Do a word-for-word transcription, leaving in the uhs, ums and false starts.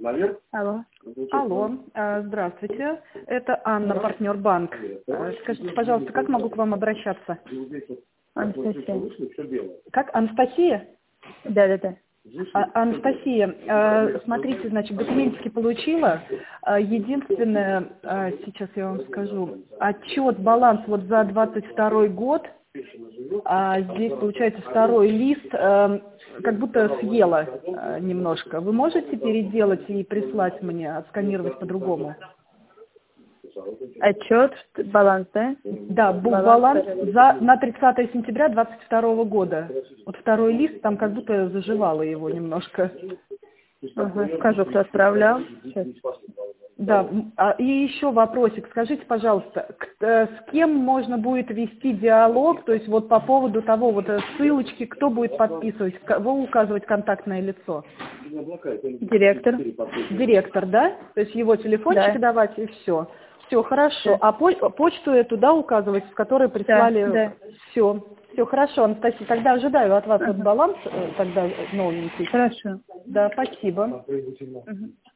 Алло. Алло, а, здравствуйте. Это Анна, партнер банк. А, Скажите, пожалуйста, как могу к вам обращаться? Анастасия. Как? Анастасия? Да, да, да. А, Анастасия, а, смотрите, значит, документики получила. А, Единственное, а, сейчас я вам скажу, отчет, баланс вот за двадцать второй год, а здесь получается второй лист, а, как будто съела а, немножко. Вы можете переделать и прислать мне, отсканировать по-другому? Отчет, баланс, да? Да, Баланс, бухбаланс за, на тридцатое сентября двадцать второго года. Вот второй лист, там как будто заживало его немножко. Ага, скажу, кто отправлял. Сейчас. Да, м, а, и еще вопросик. Скажите, пожалуйста, к- э, с кем можно будет вести диалог, то есть вот по поводу того, вот э, ссылочки, кто будет подписывать, кого указывать контактное лицо? Директор. Директор, да? То есть его телефончик Да. давать и все. Все, хорошо. Да. А по- почту эту, да, указывать, с которой прислали? Да. Все. Все, хорошо, Анастасия. Тогда ожидаю от вас вот Ага. баланс, э, тогда э, новенький. Хорошо. Да, спасибо. Мгм.